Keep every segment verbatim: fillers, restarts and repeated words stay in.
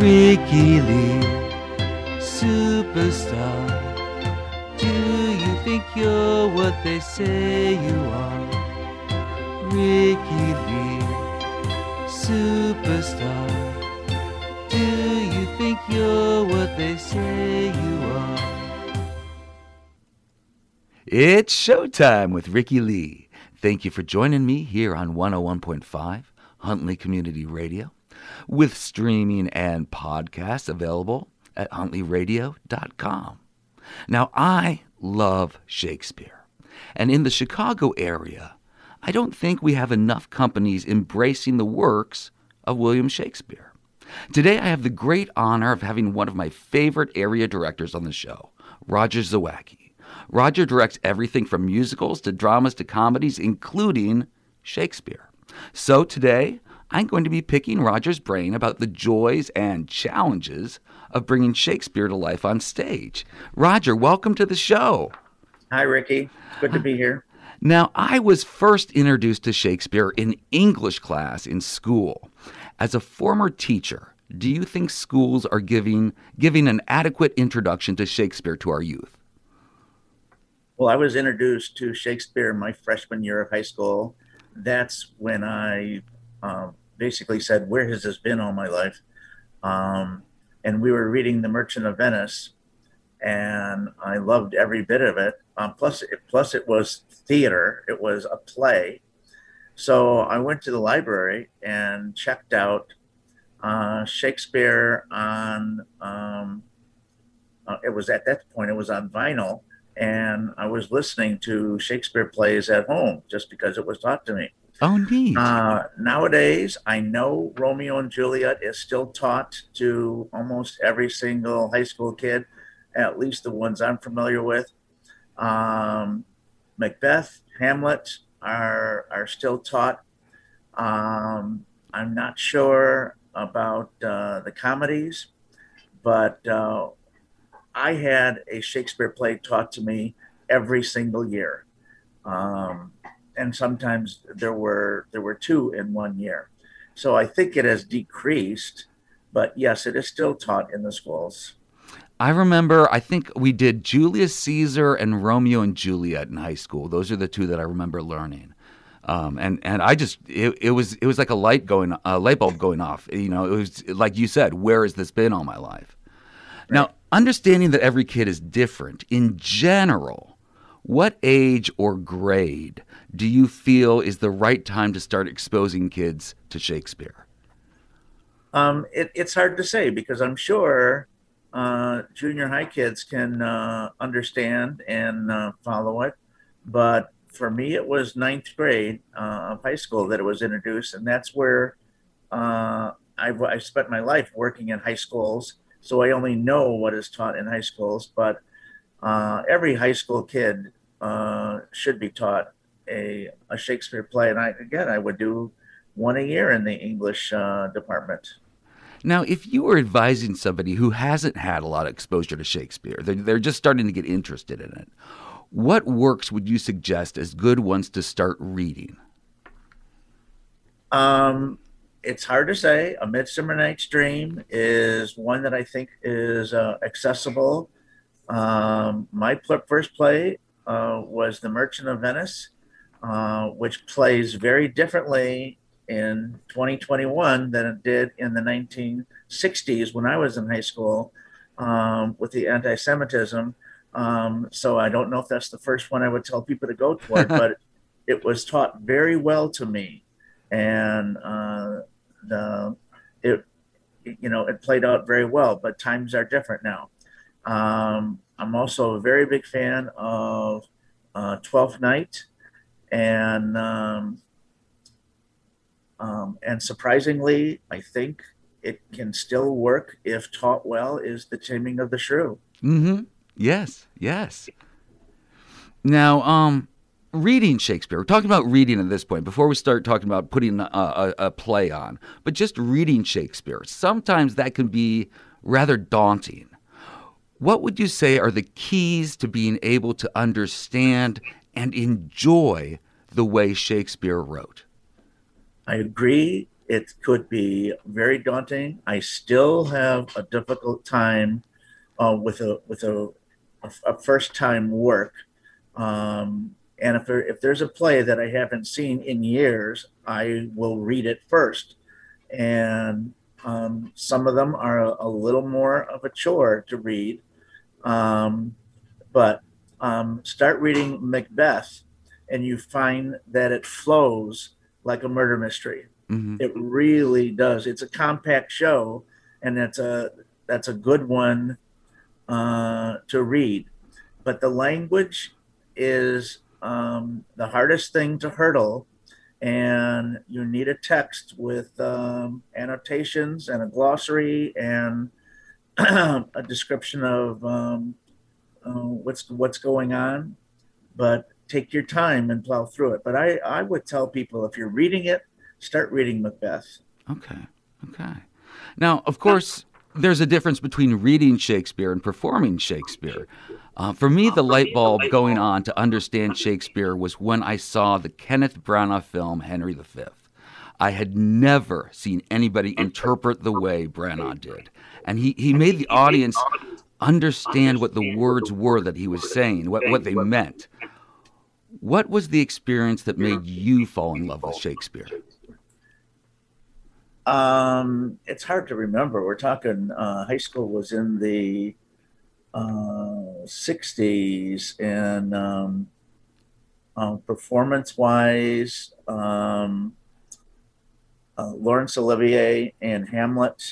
Ricky Lee, superstar. Do you think you're what they say you are? Ricky Lee, superstar. Do you think you're what they say you are? It's showtime with Ricky Lee. Thank you for joining me here on one oh one point five Huntley Community Radio, with streaming and podcasts available at huntley radio dot com. Now, I love Shakespeare, and in the Chicago area, I don't think we have enough companies embracing the works of William Shakespeare. Today, I have the great honor of having one of my favorite area directors on the show, Roger Zawacki. Roger directs everything from musicals to dramas to comedies, including Shakespeare. So today, I'm going to be picking Roger's brain about the joys and challenges of bringing Shakespeare to life on stage. Roger, welcome to the show. Hi, Ricky. It's good to be here. Now, I was first introduced to Shakespeare in English class in school. As a former teacher, do you think schools are giving giving an adequate introduction to Shakespeare to our youth? Well, I was introduced to Shakespeare my freshman year of high school. That's when I uh, basically said, where has this been all my life? Um, and we were reading The Merchant of Venice, and I loved every bit of it. Um, plus, it, plus it was theater. It was a play. So I went to the library and checked out uh, Shakespeare on, um, uh, it was at that point, it was on vinyl. And I was listening to Shakespeare plays at home just because it was taught to me. Oh, neat. Uh, nowadays, I know Romeo and Juliet is still taught to almost every single high school kid, at least the ones I'm familiar with. Um, Macbeth, Hamlet are are still taught. Um, I'm not sure about uh, the comedies, but uh, I had a Shakespeare play taught to me every single year. Um, and sometimes there were there were two in one year. So I think it has decreased, but yes, it is still taught in the schools. I remember, I think we did Julius Caesar and Romeo and Juliet in high school. Those are the two that I remember learning. Um, and, and I just, it, it was it was like a light going, a light bulb going off. You know, it was like you said, where has this been all my life? Right. Now, understanding that every kid is different, in general, what age or grade do you feel is the right time to start exposing kids to Shakespeare? Um, it, it's hard to say because I'm sure uh, junior high kids can uh, understand and uh, follow it. But for me, it was ninth grade uh, of high school that it was introduced. And that's where uh, I've, I spent my life working in high schools. So I only know what is taught in high schools, but uh, every high school kid uh, should be taught a, a Shakespeare play. And I, again, I would do one a year in the English uh, department. Now, if you were advising somebody who hasn't had a lot of exposure to Shakespeare, they're, they're just starting to get interested in it, what works would you suggest as good ones to start reading? Um. It's hard to say. A Midsummer Night's Dream is one that I think is uh, accessible. Um, my pl- first play uh, was The Merchant of Venice, uh, which plays very differently in twenty twenty-one than it did in the nineteen sixties when I was in high school um, with the anti-Semitism. Um, so I don't know if that's the first one I would tell people to go toward, but it was taught very well to me. And uh, the it you know it played out very well, but times are different now. Um, I'm also a very big fan of uh, Twelfth Night, and um, um, and surprisingly, I think it can still work if taught well. Is The Taming of the Shrew? Mm-hmm. Yes. Yes. Now, um. reading Shakespeare, we're talking about reading at this point, before we start talking about putting a, a, a play on, but just reading Shakespeare, sometimes that can be rather daunting. What would you say are the keys to being able to understand and enjoy the way Shakespeare wrote? I agree. it could be very daunting. I still have a difficult time uh, with a with a, a first time work. Um, and if there, if there's a play that I haven't seen in years, I will read it first. And um, some of them are a, a little more of a chore to read. Um, but um, start reading Macbeth, and you find that it flows like a murder mystery. Mm-hmm. It really does. It's a compact show, and that's a that's a good one uh, to read. But the language is um, the hardest thing to hurdle, and you need a text with um, annotations and a glossary and a description of um, uh, what's what's going on. But take your time and plow through it. But I, I would tell people, if you're reading it, start reading Macbeth. Okay. Okay. Now, of course, there's a difference between reading Shakespeare and performing Shakespeare. Uh, for me, the light bulb going on to understand Shakespeare was when I saw the Kenneth Branagh film Henry the Fifth. I had never seen anybody interpret the way Branagh did. And he, he made the audience understand what the words were that he was saying, what, what they meant. What was the experience that made you fall in love with Shakespeare? Um, it's hard to remember. We're talking uh, high school was in the uh, sixties, and um, uh, performance-wise, um, uh, Laurence Olivier and Hamlet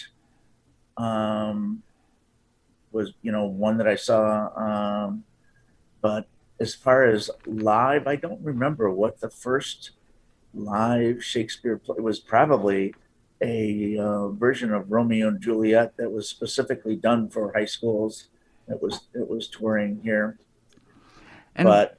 um, was, you know, one that I saw. Um, but as far as live, I don't remember what the first live Shakespeare play was. Probably a uh, version of Romeo and Juliet that was specifically done for high schools. It was it was touring here, and, but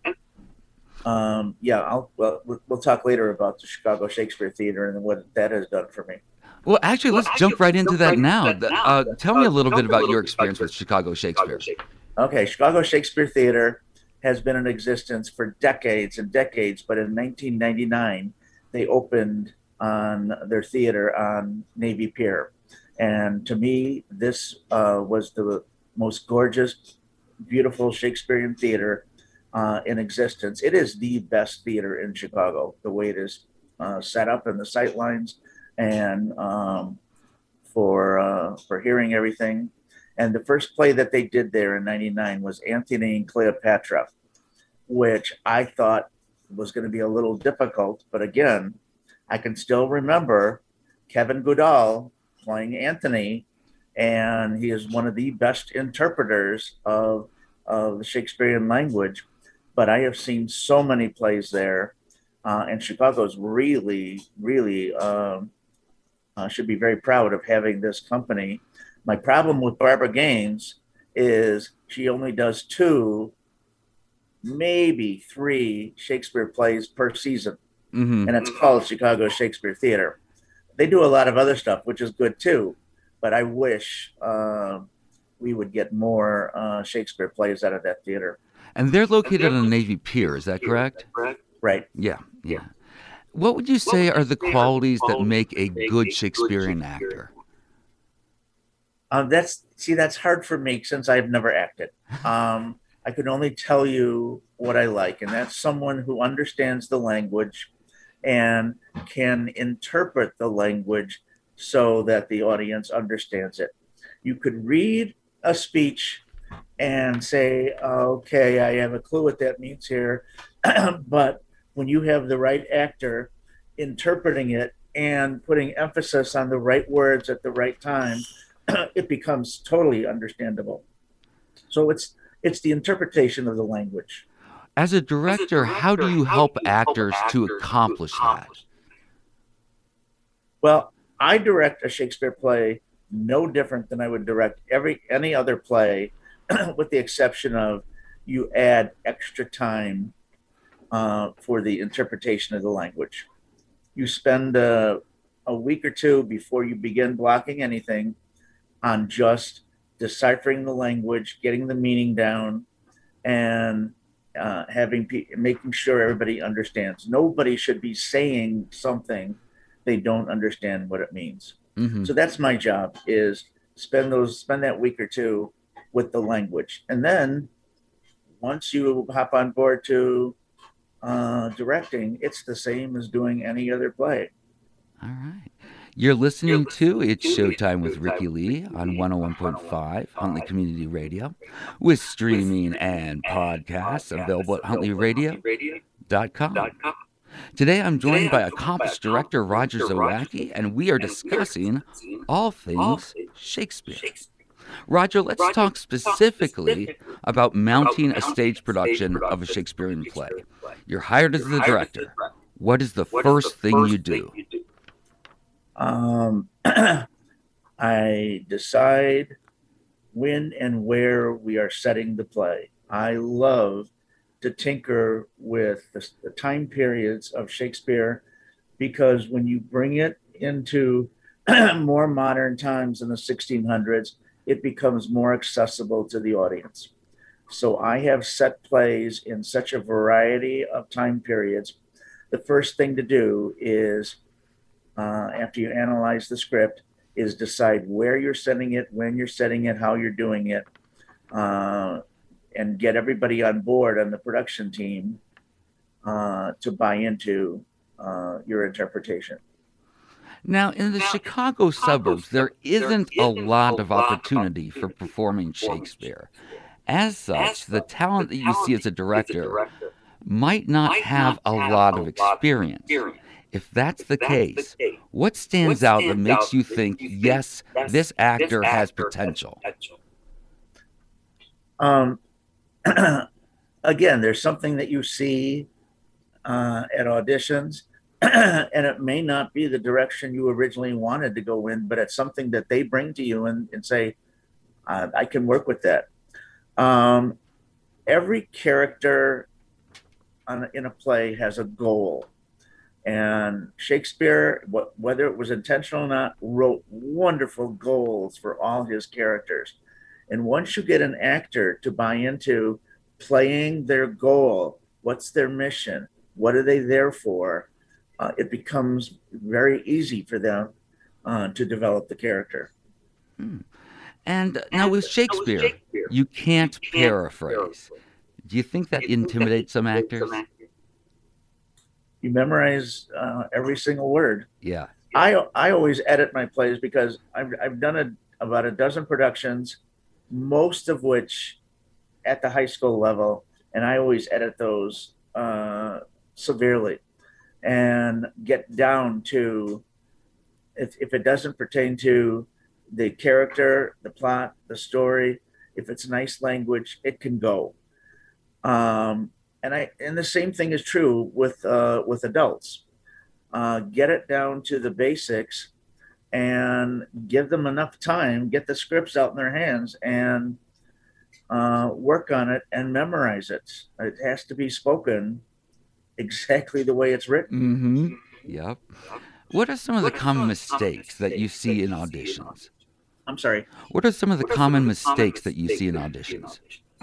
um, yeah, I'll well, we'll talk later about the Chicago Shakespeare Theater and what that has done for me. Well, actually, let's well, actually, jump right into jump that right now. Into that uh, now. Tell uh, me a little bit about your experience with Chicago Shakespeare. Okay, Chicago Shakespeare Theater has been in existence for decades and decades, but in nineteen ninety-nine, they opened on their theater on Navy Pier. And to me, this uh, was the most gorgeous, beautiful Shakespearean theater uh, in existence. It is the best theater in Chicago, the way it is uh, set up and the sight lines, and um, for uh, for hearing everything. And the first play that they did there in ninety-nine was Antony and Cleopatra, which I thought was going to be a little difficult. But again, I can still remember Kevin Goodall playing Antony, and he is one of the best interpreters of, of the Shakespearean language. But I have seen so many plays there, uh, and Chicago's really, really um, uh, should be very proud of having this company. My problem with Barbara Gaines is she only does two, maybe three Shakespeare plays per season. Mm-hmm. And it's called Chicago Shakespeare Theater. They do a lot of other stuff, which is good too. But I wish uh, we would get more uh, Shakespeare plays out of that theater. And they're located on Navy Pier, is that correct? Right. Yeah, yeah. What would you say are the qualities that make a good Shakespearean actor? Um, that's see, that's hard for me since I've never acted. Um, I can only tell you what I like, and that's someone who understands the language and can interpret the language so that the audience understands it. You could read a speech and say, okay, I have a clue what that means here. But when you have the right actor interpreting it and putting emphasis on the right words at the right time, it becomes totally understandable. So it's it's the interpretation of the language. As a director, As a director how do you help, do you actors, help actors to accomplish, to accomplish that? Well, I direct a Shakespeare play no different than I would direct every any other play, with the exception of you add extra time uh, for the interpretation of the language. You spend a, a week or two before you begin blocking anything on just deciphering the language, getting the meaning down, and uh, having making sure everybody understands. Nobody should be saying something they don't understand what it means. Mm-hmm. So that's my job, is spend those spend that week or two with the language. And then once you hop on board to uh, directing, it's the same as doing any other play. All right. You're listening to It's Showtime with Ricky Lee on one oh one point five Huntley Community Radio, with streaming and podcasts available at huntley radio dot com. Today I'm joined by accomplished director Roger Zawacki, and we are discussing all things Shakespeare. Roger, let's talk specifically about mounting a stage production of a Shakespearean play. You're hired as the director. What is the first thing you do? Um, I decide when and where we are setting the play. I love to tinker with the, the time periods of Shakespeare, because when you bring it into more modern times in the sixteen hundreds, it becomes more accessible to the audience. So I have set plays in such a variety of time periods. The first thing to do is, uh, after you analyze the script, is decide where you're setting it, when you're setting it, how you're doing it, uh, and get everybody on board on the production team uh, to buy into uh, your interpretation. Now, in the Chicago suburbs, there isn't a lot of opportunity for performing Shakespeare. As such, the talent that you see as a director might not have a lot of experience. If that's the case, what stands out that makes you think, yes, this actor has potential? Um, again, there's something that you see uh, at auditions, and it may not be the direction you originally wanted to go in, but it's something that they bring to you and, and say, uh, I can work with that. Um, every character on, in a play has a goal. And Shakespeare, wh- whether it was intentional or not, wrote wonderful goals for all his characters. And once you get an actor to buy into playing their goal, what's their mission? What are they there for? Uh, it becomes very easy for them uh, to develop the character. Hmm. And now with Shakespeare, you can't paraphrase. Do you think that intimidates some actors? You memorize uh, every single word. Yeah. I I always edit my plays because I've I've done a, about a dozen productions, most of which at the high school level, and I always edit those uh, severely and get down to, if if it doesn't pertain to the character, the plot, the story, if it's nice language, it can go. Um, and I and the same thing is true with uh, with adults. Uh, get it down to the basics and give them enough time, get the scripts out in their hands and uh, work on it and memorize it. It has to be spoken exactly the way it's written. Mm-hmm. Yep. What are some of the common mistakes that you see in auditions? I'm sorry. What are some of the common mistakes that you see in auditions?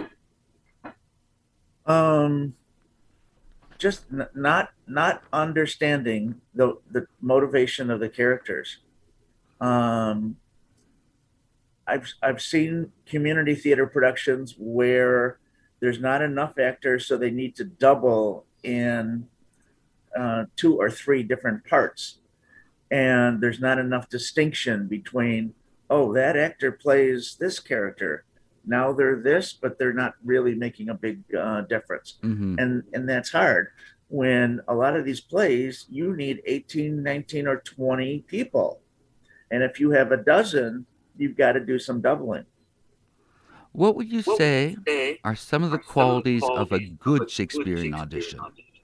Um, just n- not not understanding the the motivation of the characters. Um, I've I've seen community theater productions where there's not enough actors, so they need to double in uh, two or three different parts, and there's not enough distinction between, oh, that actor plays this character, now they're this, but they're not really making a big uh, difference. Mm-hmm. And and that's hard. When a lot of these plays, you need eighteen, nineteen, or twenty people. And if you have a dozen, you've got to do some doubling. What would you say are some of the qualities of a good Shakespearean audition?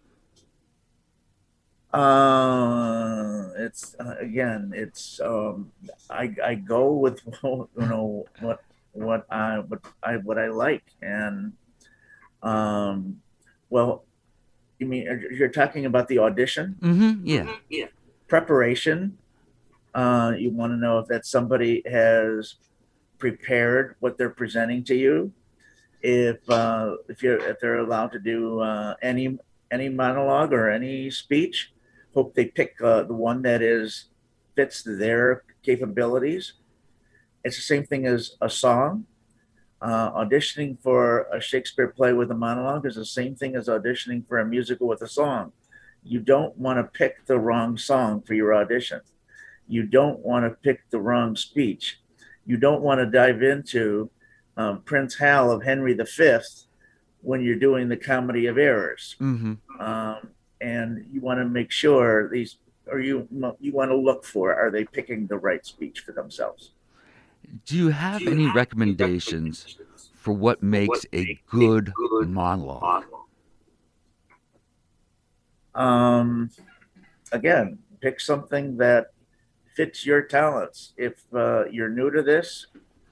Uh, it's uh, again, it's um, I I go with you know what what I what I what I like, and um, well, you mean you're talking about the audition? Mm-hmm. Yeah. Yeah. Preparation. Uh, you want to know if that somebody has prepared what they're presenting to you. If uh, if you're if they're allowed to do uh, any any monologue or any speech, hope they pick uh, the one that is fits their capabilities. It's the same thing as a song. Uh, auditioning for a Shakespeare play with a monologue is the same thing as auditioning for a musical with a song. You don't want to pick the wrong song for your audition. You don't want to pick the wrong speech. You don't want to dive into um, Prince Hal of Henry the Fifth when you're doing the Comedy of Errors. Mm-hmm. Um, and you want to make sure these, or you you want to look for, are they picking the right speech for themselves? Do you have Do you any have recommendations recommendations for what for makes what a makes good a good monologue? monologue? Um, again, pick something that fits your talents. If uh, you're new to this,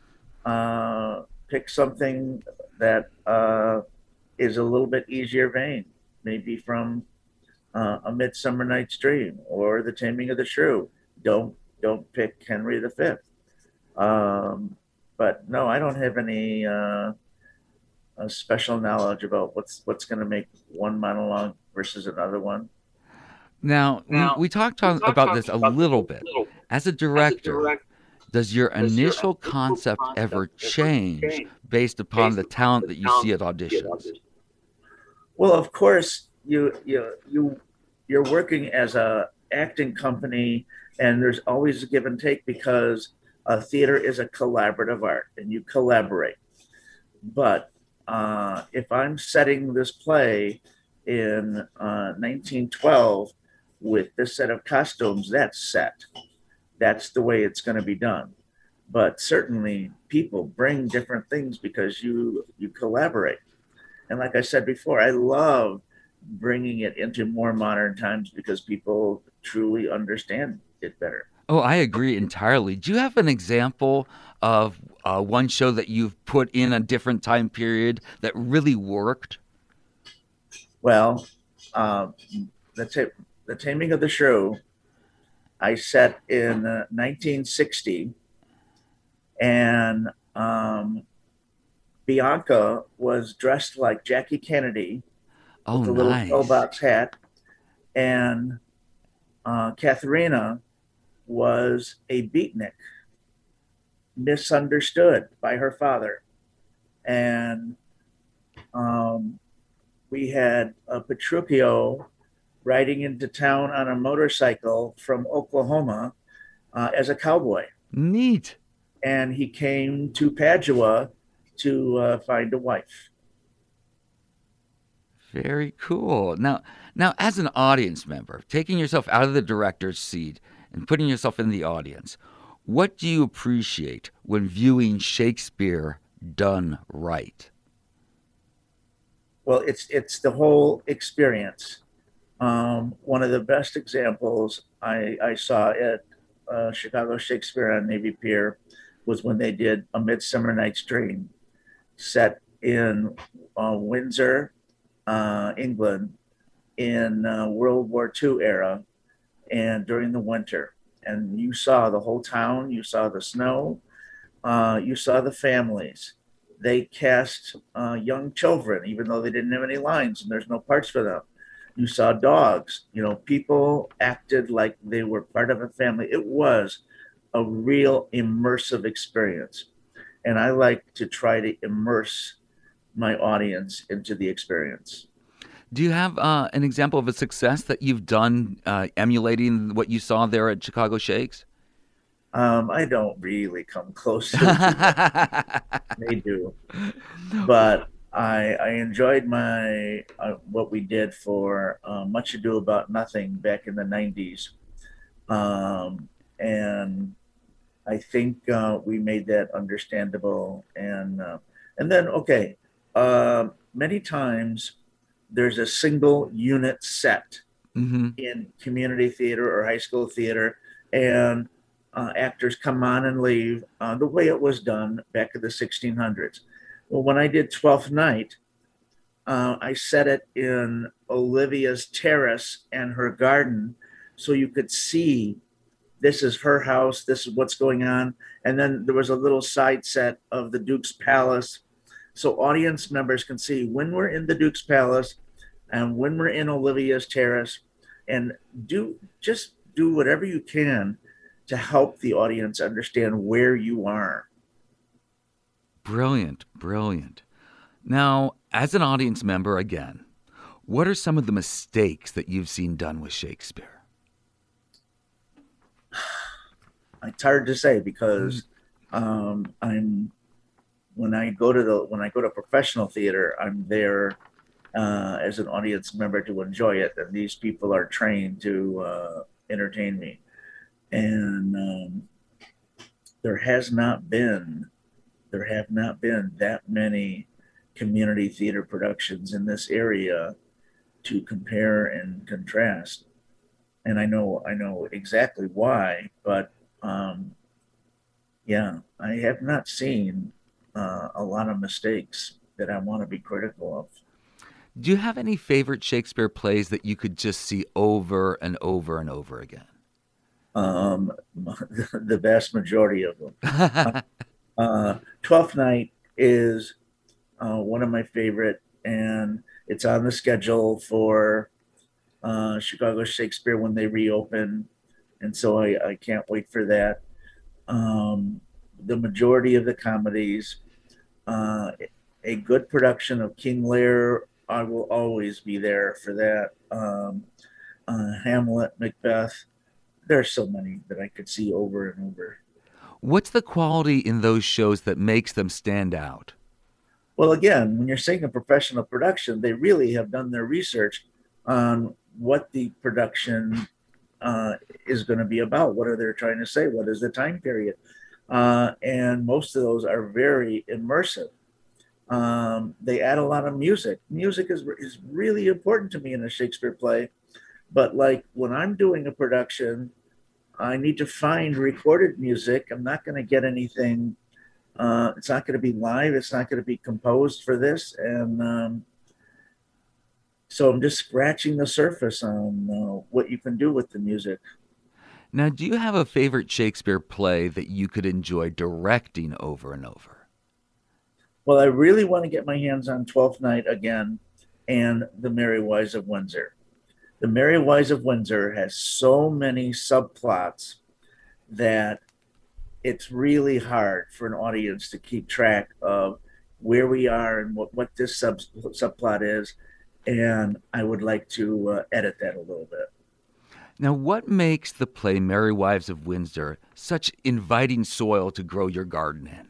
uh, pick something that uh, is a little bit easier vein, maybe from uh, A Midsummer Night's Dream or The Taming of the Shrew. Don't don't pick Henry the Fifth. Um, but no, I don't have any uh, uh, special knowledge about what's what's going to make one monologue versus another one. Now, we, Now, we talked we on, talked about talk this a about this little a bit. little bit. As a As a director, director, does your does your initial initial concept concept ever ever change change based upon based the upon talent the that you talent see at you see at auditions? auditions? Well, of course, you you you you're working as a acting company, and there's always a give and take because a theater is a collaborative art, and you collaborate. But uh, if I'm setting this play in uh, nineteen twelve with this set of costumes, that's set. That's the way it's going to be done. But certainly, people bring different things because you you collaborate. And like I said before, I love bringing it into more modern times because people truly understand it better. Oh, I agree entirely. Do you have an example of uh, one show that you've put in a different time period that really worked? Well, uh, the, ta- the Taming of the Shrew, I set in uh, nineteen sixty, and um, Bianca was dressed like Jackie Kennedy Oh, with the little nice. pillbox hat, and uh, Katharina was a beatnik, misunderstood by her father. And um, we had a Petruchio riding into town on a motorcycle from Oklahoma uh, as a cowboy. Neat. And he came to Padua to uh, find a wife. Very cool. Now, now, as an audience member, taking yourself out of the director's seat and putting yourself in the audience, what do you appreciate when viewing Shakespeare done right? Well, it's it's the whole experience. Um, one of the best examples I, I saw at uh, Chicago Shakespeare on Navy Pier was when they did A Midsummer Night's Dream, set in uh, Windsor, uh, England, in uh, World War Two era and during the winter. And you saw the whole town, you saw the snow, uh, you saw the families. They cast uh, young children, even though they didn't have any lines and there's no parts for them. You saw dogs, you know, people acted like they were part of a family. It was a real immersive experience. And I like to try to immerse my audience into the experience. Do you have uh, an example of a success that you've done uh, emulating what you saw there at Chicago Shakes? Um, I don't really come close to what they do, but I, I enjoyed my uh, what we did for uh, Much Ado About Nothing back in the nineties, um, and I think uh, we made that understandable. And uh, and then okay, uh, many times there's a single unit set Mm-hmm. in community theater or high school theater, and uh, actors come on and leave uh, the way it was done back in the sixteen hundreds. Well, when I did Twelfth Night, uh, I set it in Olivia's terrace and her garden, so you could see this is her house, this is what's going on, and then there was a little side set of the Duke's Palace, so audience members can see when we're in the Duke's Palace and when we're in Olivia's terrace, and do just do whatever you can to help the audience understand where you are. Brilliant, brilliant. Now, as an audience member, again, what are some of the mistakes that you've seen done with Shakespeare? It's hard to say because um, I'm when I go to the when I go to professional theater, I'm there uh, as an audience member to enjoy it, and these people are trained to uh, entertain me. And um, there has not been there have not been that many community theater productions in this area to compare and contrast. And I know I know exactly why, but um, yeah, I have not seen uh, a lot of mistakes that I want to be critical of. Do you have any favorite Shakespeare plays that you could just see over and over and over again? Um, the vast majority of them. Uh, uh, Twelfth Night is uh, one of my favorite, and it's on the schedule for uh, Chicago Shakespeare when they reopen, and so I, I can't wait for that. Um, the majority of the comedies, uh, a good production of King Lear, I will always be there for that. Um, uh, Hamlet, Macbeth, there's so many that I could see over and over. What's the quality in those shows that makes them stand out? Well, again, when you're saying a professional production, they really have done their research on what the production uh, is going to be about. What are they trying to say? What is the time period? Uh, and most of those are very immersive. Um, they add a lot of music. Music is is really important to me in a Shakespeare play. But like when I'm doing a production, I need to find recorded music. I'm not going to get anything. Uh, it's not going to be live. It's not going to be composed for this, and um, so I'm just scratching the surface on uh, what you can do with the music. Now, do you have a favorite Shakespeare play that you could enjoy directing over and over? Well, I really want to get my hands on Twelfth Night again and The Merry Wives of Windsor. The Merry Wives of Windsor has so many subplots that it's really hard for an audience to keep track of where we are and what, what this sub, subplot is. And I would like to uh, edit that a little bit. Now, what makes the play Merry Wives of Windsor such inviting soil to grow your garden in?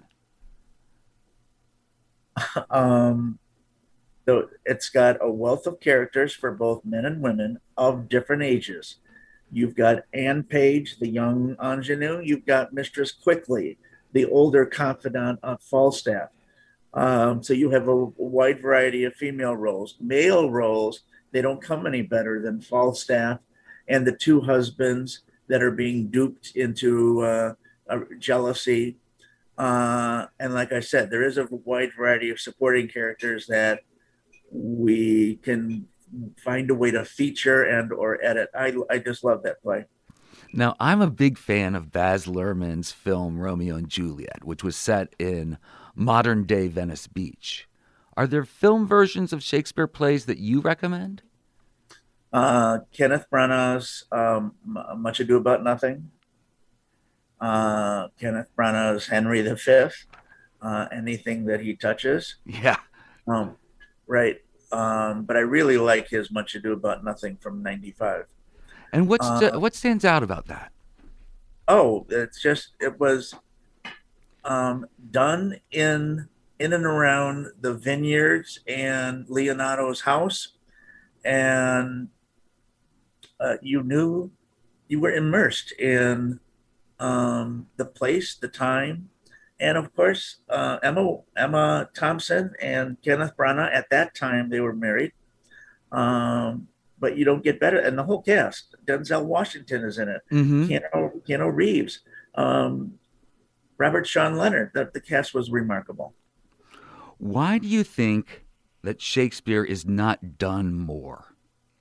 Um, so it's got a wealth of characters for both men and women of different ages. You've got Anne Page, the young ingenue. You've got Mistress Quickly, the older confidant of Falstaff. Um, so you have a wide variety of female roles. Male roles, they don't come any better than Falstaff and the two husbands that are being duped into uh, jealousy. Uh, and like I said, there is a wide variety of supporting characters that we can find a way to feature and or edit. I, I just love that play. Now, I'm a big fan of Baz Luhrmann's film Romeo and Juliet, which was set in modern-day Venice Beach. Are there film versions of Shakespeare plays that you recommend? Uh, Kenneth Branagh's um, Much Ado About Nothing. Uh, Kenneth Branagh's Henry the Fifth. Uh, anything that he touches. Yeah. Um, right. Um, but I really like his Much Ado About Nothing from ninety-five. And what's Uh, what stands out about that? oh, it's just it was um, done in in and around the vineyards and Leonardo's house, and uh, you knew you were immersed in um, the place, the time, and of course uh, Emma Emma Thompson and Kenneth Branagh. At that time, they were married. Um, but you don't get better, and the whole cast. Denzel Washington is in it. Mm-hmm. Keanu, Keanu Reeves, um, Robert Sean Leonard. The, the cast was remarkable. Why do you think that Shakespeare is not done more?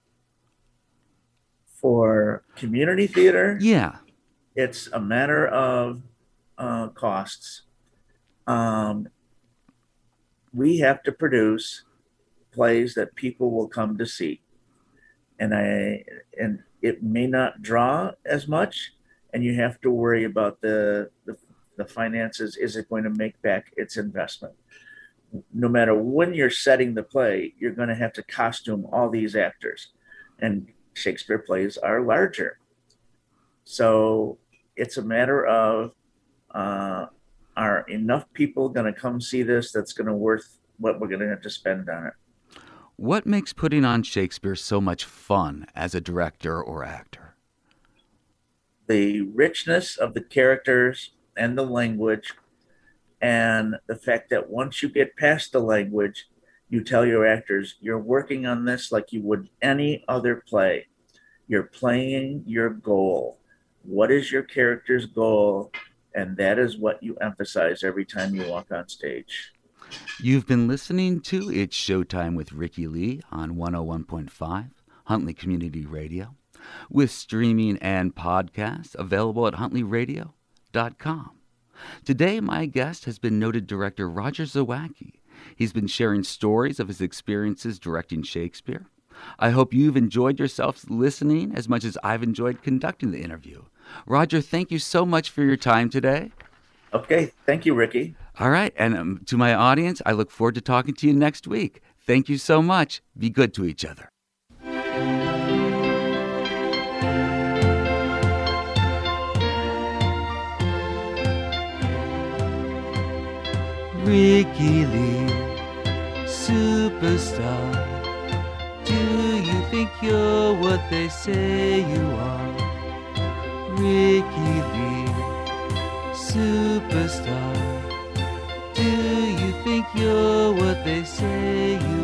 For community theater, Yeah. it's a matter of uh, costs. Um, we have to produce plays that people will come to see. and I and it may not draw as much, and you have to worry about the the, the finances. Is it going to make back its investment? No matter when you're setting the play, you're going to have to costume all these actors, and Shakespeare plays are larger. So it's a matter of, uh, are enough people going to come see this that's going to worth what we're going to have to spend on it? What makes putting on Shakespeare so much fun as a director or actor? The richness of the characters and the language, and the fact that once you get past the language, you tell your actors, you're working on this like you would any other play. You're playing your goal. What is your character's goal? And that is what you emphasize every time you walk on stage. You've been listening to It's Showtime with Ricky Lee on one oh one point five Huntley Community Radio, with streaming and podcasts available at huntley radio dot com. Today, my guest has been noted director Roger Zawacki. He's been sharing stories of his experiences directing Shakespeare. I hope you've enjoyed yourself listening as much as I've enjoyed conducting the interview. Roger, thank you so much for your time today. Okay, thank you, Ricky. All right, and um, to my audience, I look forward to talking to you next week. Thank you so much. Be good to each other. Ricky Lee, superstar. Do you think you're what they say you are? Ricky Lee, superstar. Do you think you're what they say you